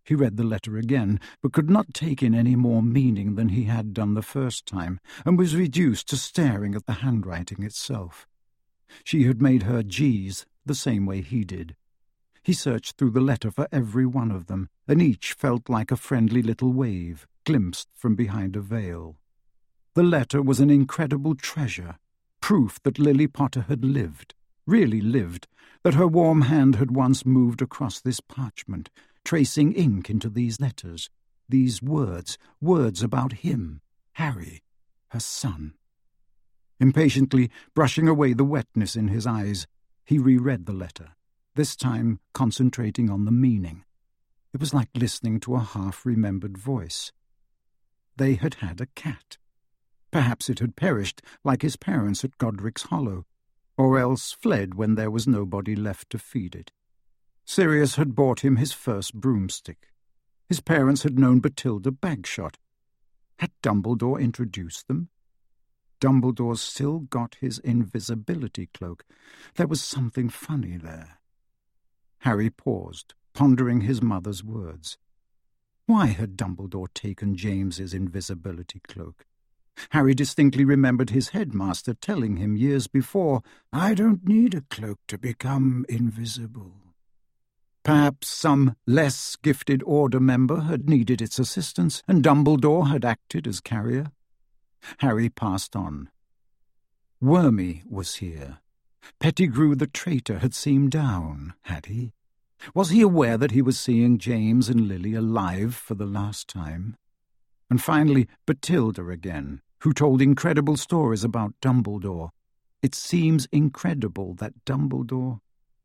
He read the letter again, but could not take in any more meaning than he had done the first time, and was reduced to staring at the handwriting itself. She had made her G's the same way he did. He searched through the letter for every one of them, and each felt like a friendly little wave, glimpsed from behind a veil. The letter was an incredible treasure, proof that Lily Potter had lived, really lived, that her warm hand had once moved across this parchment, tracing ink into these letters, these words about him, Harry, her son. Impatiently, brushing away the wetness in his eyes, he reread the letter, this time concentrating on the meaning. It was like listening to a half-remembered voice. They had had a cat. Perhaps it had perished like his parents at Godric's Hollow, or else fled when there was nobody left to feed it. Sirius had bought him his first broomstick. His parents had known Bathilda Bagshot. Had Dumbledore introduced them? Dumbledore still got his invisibility cloak. There was something funny there. Harry paused, pondering his mother's words. Why had Dumbledore taken James's invisibility cloak? Harry distinctly remembered his headmaster telling him years before, "I don't need a cloak to become invisible." Perhaps some less gifted Order member had needed its assistance, and Dumbledore had acted as carrier. Harry passed on. Wormy was here. Pettigrew the traitor had seemed down, had he? Was he aware that he was seeing James and Lily alive for the last time? And finally, Bathilda again, who told incredible stories about Dumbledore. It seems incredible that Dumbledore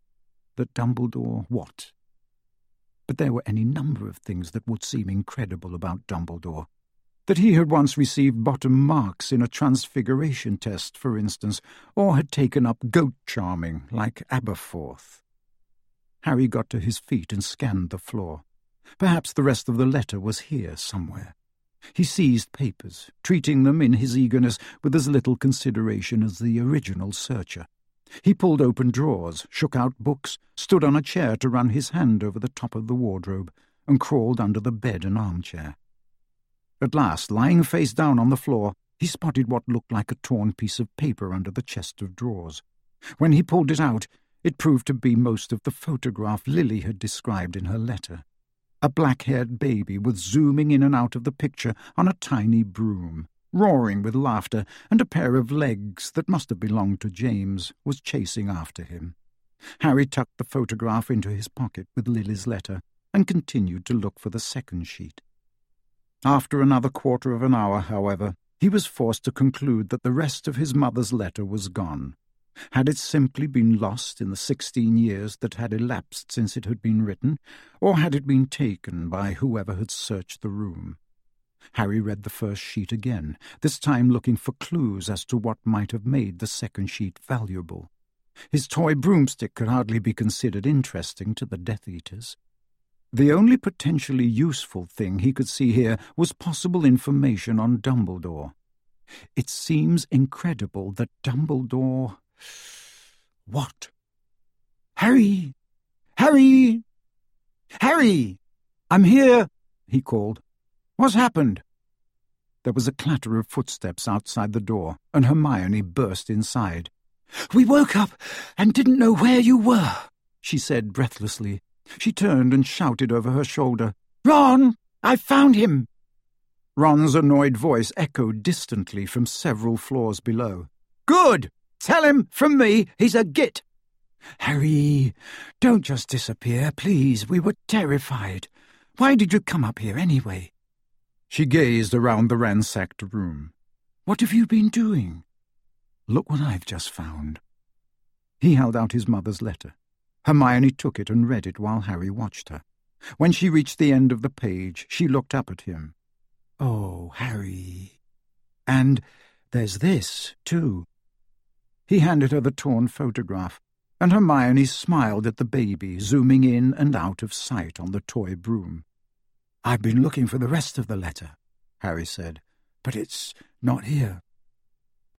what? But there were any number of things that would seem incredible about Dumbledore. That he had once received bottom marks in a transfiguration test, for instance, or had taken up goat charming like Aberforth. Harry got to his feet and scanned the floor. Perhaps the rest of the letter was here somewhere. He seized papers, treating them in his eagerness with as little consideration as the original searcher. He pulled open drawers, shook out books, stood on a chair to run his hand over the top of the wardrobe, and crawled under the bed and armchair. At last, lying face down on the floor, he spotted what looked like a torn piece of paper under the chest of drawers. When he pulled it out, it proved to be most of the photograph Lily had described in her letter. A black-haired baby was zooming in and out of the picture on a tiny broom, roaring with laughter, and a pair of legs that must have belonged to James was chasing after him. Harry tucked the photograph into his pocket with Lily's letter and continued to look for the second sheet. After another quarter of an hour, however, he was forced to conclude that the rest of his mother's letter was gone. Had it simply been lost in the 16 years that had elapsed since it had been written, or had it been taken by whoever had searched the room? Harry read the first sheet again, this time looking for clues as to what might have made the second sheet valuable. His toy broomstick could hardly be considered interesting to the Death Eaters. The only potentially useful thing he could see here was possible information on Dumbledore. It seems incredible that Dumbledore... What? Harry! Harry! Harry! I'm here! He called. What's happened? There was a clatter of footsteps outside the door, and Hermione burst inside. We woke up and didn't know where you were, she said breathlessly. She turned and shouted over her shoulder, Ron! I found him! Ron's annoyed voice echoed distantly from several floors below. Good! Tell him, from me, he's a git! Harry, don't just disappear, please. We were terrified. Why did you come up here anyway? She gazed around the ransacked room. What have you been doing? Look what I've just found. He held out his mother's letter. Hermione took it and read it while Harry watched her. When she reached the end of the page, she looked up at him. Oh, Harry. And there's this, too. He handed her the torn photograph, and Hermione smiled at the baby zooming in and out of sight on the toy broom. I've been looking for the rest of the letter, Harry said, but it's not here.